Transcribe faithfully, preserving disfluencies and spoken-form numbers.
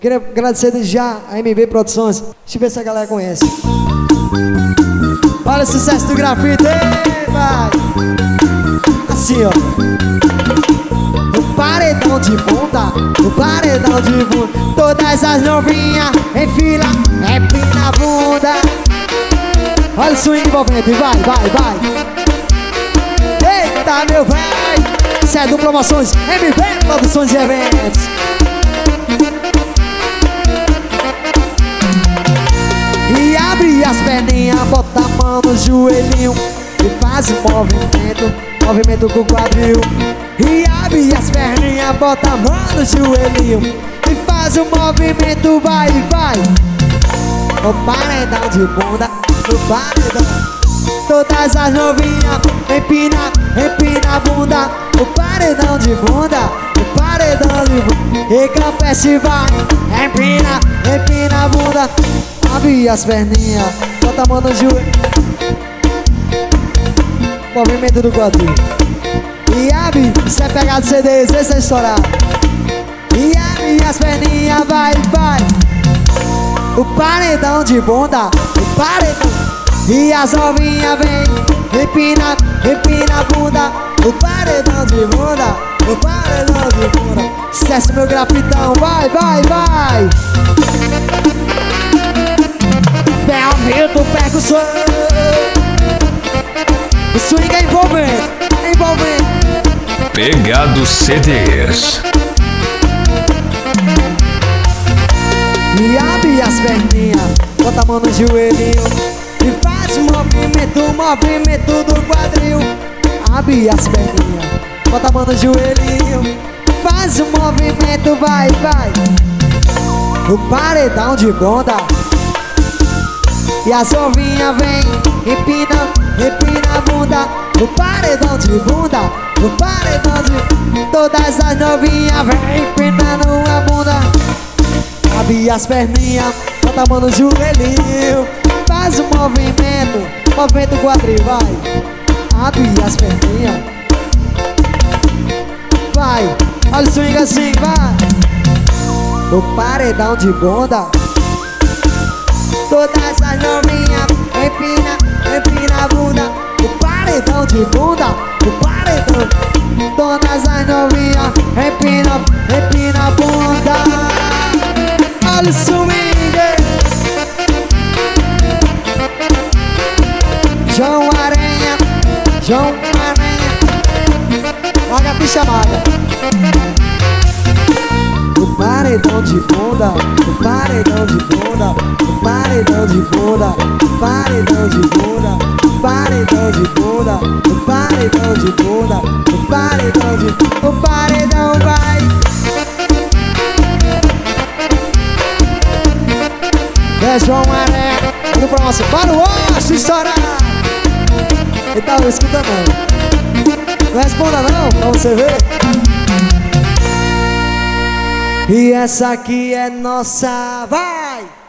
Queria agradecer desde já a M V Produções. Deixa eu ver se a galera conhece. Olha o sucesso do grafite, ei, vai! Assim, ó. O paredão de bunda, o paredão de bunda. Todas as novinhas em fila, empina a bunda. Olha o swing envolvente, vai, vai, vai. Eita, meu véi! Isso é do Promoções, M V Produções e Eventos. E abre as perninhas, bota a mão no joelhinho e faz o movimento, movimento com o quadril. E abre as perninhas, bota a mão no joelhinho e faz o movimento, vai, vai. O paredão de bunda, o paredão. Todas as novinhas, empina, empina a bunda. O paredão de bunda, o paredão de bunda. E Campestre vai, empina, empina a bunda. Abre as perninhas, bota a mão no joelho. Movimento do quadril. E abre, isso é pegar do C D, esse é estourado. E abre as perninhas, vai, vai. O paredão de bunda, o paredão. E as novinhas vem, empina, empina a bunda. O paredão de bunda, o paredão de bunda. Esquece meu grafitão, vai, vai, vai. Vem aumento, percussão. O swing é envolvente, é envolvente. Pegado C Ds. E abre as perninhas, bota a mão no joelhinho e faz o movimento, movimento do quadril. Abre as perninhas, bota a mão no joelhinho, faz o movimento, vai, vai. O paredão de bunda. E as novinhas vem, empina, empina a bunda. O paredão de bunda, o paredão de... Todas as novinhas vem empinando a bunda. Abre as perninhas, bota a mão no joelhinho, faz o movimento, movimento quadril, vai. Abre as perninhas, vai. Olha o swing assim, vai. O paredão de bunda. Todas as novinhas, empina, empina a bunda. O paredão de bunda, o paredão. Todas as novinhas, empina, empina a bunda. Olha o swing. João Aranha, João Aranha. Olha a chamada. O paredão de bunda, o paredão de bunda, o paredão de bunda, o paredão de bunda, o paredão de bunda, o paredão de bunda, o paredão de... O paredão vai. É João Maré, indo pra nossa... Para o osso estourar. Ele tava escutando não. Não responda não, pra você ver. E essa aqui é nossa, vai!